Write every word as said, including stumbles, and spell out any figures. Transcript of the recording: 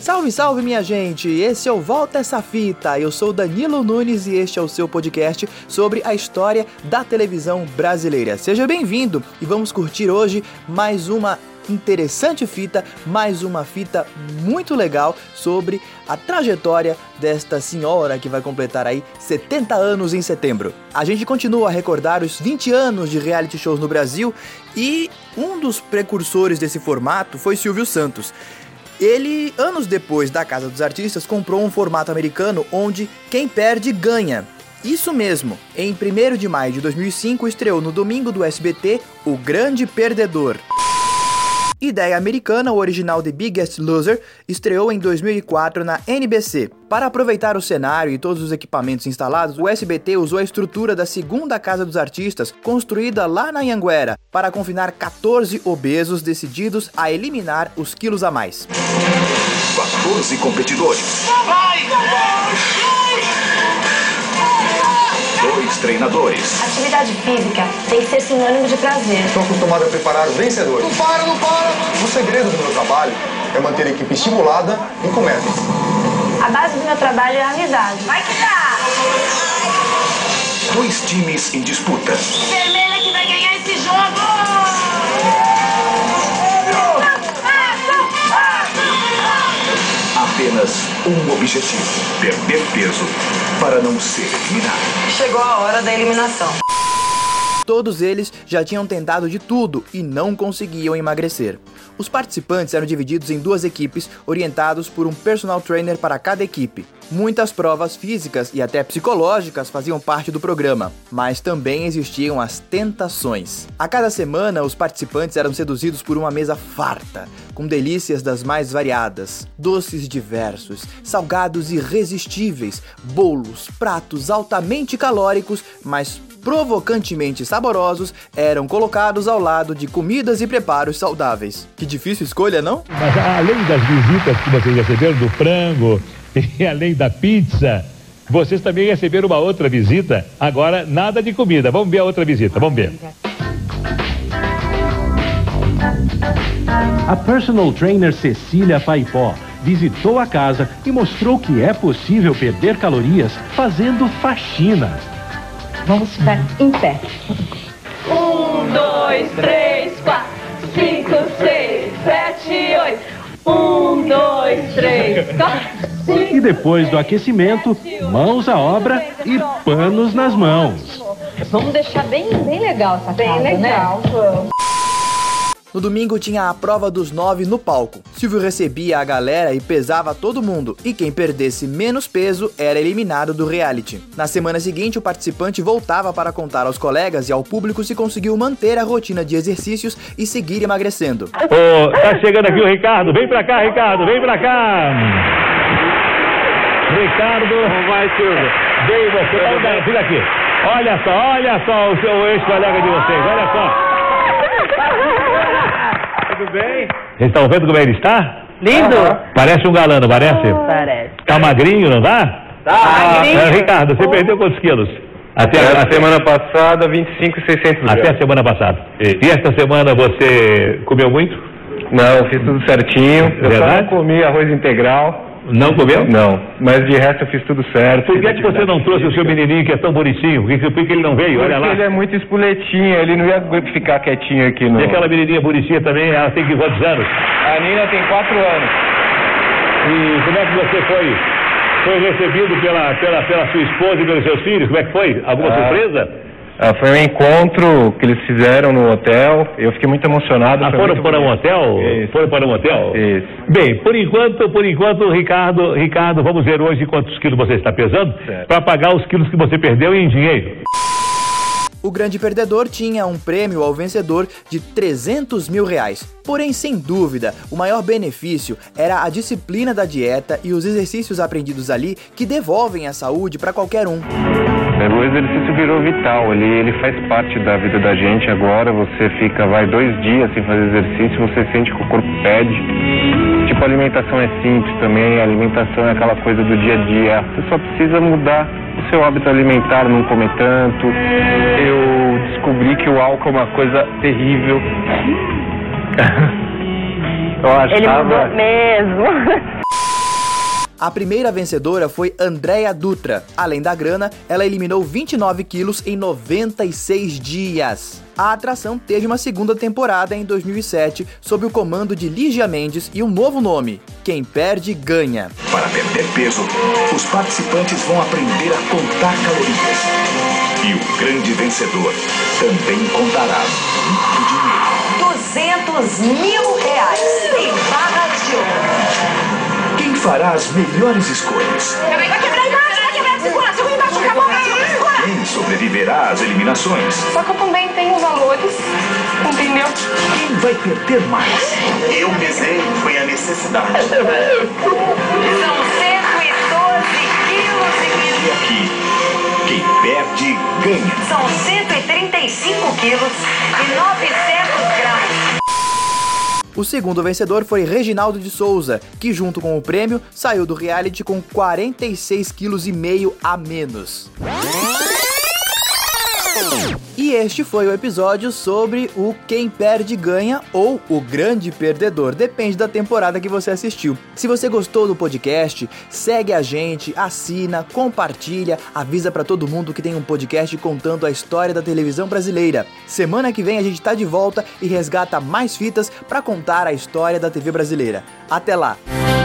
Salve, salve, minha gente! Esse é o Volta Essa Fita. Eu sou Danilo Nunes e este é o seu podcast sobre a história da televisão brasileira. Seja bem-vindo e vamos curtir hoje mais uma interessante fita, mais uma fita muito legal sobre a trajetória desta senhora que vai completar aí setenta anos em setembro. A gente continua a recordar os vinte anos de reality shows no Brasil e um dos precursores desse formato foi Silvio Santos. Ele, anos depois da Casa dos Artistas, comprou um formato americano onde quem perde ganha. Isso mesmo, em primeiro de maio de dois mil e cinco estreou no domingo do S B T O Grande Perdedor. Ideia americana, o original The Biggest Loser estreou em dois mil e quatro na N B C. Para aproveitar o cenário e todos os equipamentos instalados, o S B T usou a estrutura da segunda Casa dos Artistas, construída lá na Anhanguera, para confinar catorze obesos decididos a eliminar os quilos a mais. quatorze competidores. Vai! Dois treinadores. Atividade física tem que ser sinônimo de prazer. Estou acostumado a preparar os vencedores. Não para, não para! O segredo do meu trabalho é manter a equipe estimulada e com metas. A base do meu trabalho é a amizade. Vai que dá! Dois times em disputa. Vermelha que vai ganhar esse jogo! Apenas um objetivo: perder peso para não ser eliminado. Chegou a hora da eliminação. Todos eles já tinham tentado de tudo e não conseguiam emagrecer. Os participantes eram divididos em duas equipes, orientados por um personal trainer para cada equipe. Muitas provas físicas e até psicológicas faziam parte do programa, mas também existiam as tentações. A cada semana, os participantes eram seduzidos por uma mesa farta, com delícias das mais variadas, doces diversos, salgados irresistíveis, bolos, pratos altamente calóricos, mas provocantemente saborosos, eram colocados ao lado de comidas e preparos saudáveis. Que difícil escolha, não? Mas além das visitas que vocês receberam do frango e além da pizza, vocês também receberam uma outra visita. Agora, nada de comida. Vamos ver a outra visita, vamos ver. A personal trainer Cecília Paipó visitou a casa e mostrou que é possível perder calorias fazendo faxina. Vamos ficar em pé. Um, dois, três, quatro, cinco, seis, sete, oito. Um, dois, três, quatro, cinco. E depois do aquecimento, mãos à obra e panos nas mãos. Vamos deixar bem, bem legal essa bem casa, legal, né? Vamos. No domingo tinha a prova dos nove no palco. Silvio recebia a galera e pesava todo mundo, e quem perdesse menos peso era eliminado do reality. Na semana seguinte, o participante voltava para contar aos colegas e ao público se conseguiu manter a rotina de exercícios e seguir emagrecendo. Ô, tá chegando aqui o Ricardo. Vem pra cá, Ricardo, vem pra cá. Ricardo. Como vai, Silvio? Vem você, fica aqui. Olha só, olha só o seu ex-colega de vocês, olha só. Tudo bem? Vocês estão vendo como ele está? Lindo! Uhum. Parece um galã, não parece? Parece. Tá magrinho, não tá? Tá magrinho. É, Ricardo, você perdeu quantos quilos? Até a, a semana passada, vinte e cinco mil e seiscentos gramas. Até a semana passada. E, e esta semana você comeu muito? Não, fiz tudo certinho. Eu Verdade? só não comi arroz integral. Não comeu? Não, mas de resto eu fiz tudo certo. Por que, é que você não trouxe o seu menininho que é tão bonitinho? Por que, por que ele não veio? Olha Porque lá. ele é muito espoletinho, ele não ia ficar quietinho aqui no... E aquela menininha bonitinha também, ela tem que quantos anos? A Nina tem quatro anos. E como é que você foi, foi recebido pela, pela, pela sua esposa e pelos seus filhos? Como é que foi? Alguma ah, surpresa? Ah, foi um encontro que eles fizeram no hotel. Eu fiquei muito emocionado. Ah, foram para um hotel? Isso. Foram para um hotel? Isso. Bem, por enquanto, por enquanto, Ricardo, Ricardo, vamos ver hoje quantos quilos você está pesando para pagar os quilos que você perdeu em dinheiro. O Grande Perdedor tinha um prêmio ao vencedor de trezentos mil reais. Porém, sem dúvida, o maior benefício era a disciplina da dieta e os exercícios aprendidos ali que devolvem a saúde para qualquer um. O exercício virou vital, ele, ele faz parte da vida da gente agora. Você fica, vai dois dias sem fazer exercício, você sente que o corpo pede. Tipo, a alimentação é simples também, a alimentação é aquela coisa do dia a dia. Você só precisa mudar o seu hábito alimentar, não comer tanto. Eu descobri que o álcool é uma coisa terrível. Eu achava... Ele mudou mesmo. A primeira vencedora foi Andréa Dutra. Além da grana, ela eliminou vinte e nove quilos em noventa e seis dias. A atração teve uma segunda temporada em dois mil e sete, sob o comando de Lígia Mendes e um novo nome: Quem Perde, Ganha. Para perder peso, os participantes vão aprender a contar calorias. E o grande vencedor também contará muito dinheiro. duzentos mil reais em barras de ouro. Quem fará as melhores escolhas? Peraí, vai quebrar embaixo, vai quebrar, segura, segura embaixo, acabou, segura. Quem sobreviverá às eliminações? Só que eu também tenho valores, entendeu? Quem vai perder mais? Eu pesei, foi a necessidade. São cento e doze quilos e meio. E aqui, quem perde, ganha. São cento e trinta e cinco quilos e novecentos gramas. O segundo vencedor foi Reginaldo de Souza, que junto com o prêmio saiu do reality com quarenta e seis quilos e meio a menos. E este foi o episódio sobre o Quem Perde Ganha ou o Grande Perdedor, depende da temporada que você assistiu. Se você gostou do podcast, segue a gente, assina, compartilha, avisa pra todo mundo que tem um podcast contando a história da televisão brasileira. Semana que vem a gente tá de volta e resgata mais fitas pra contar a história da T V brasileira. Até lá!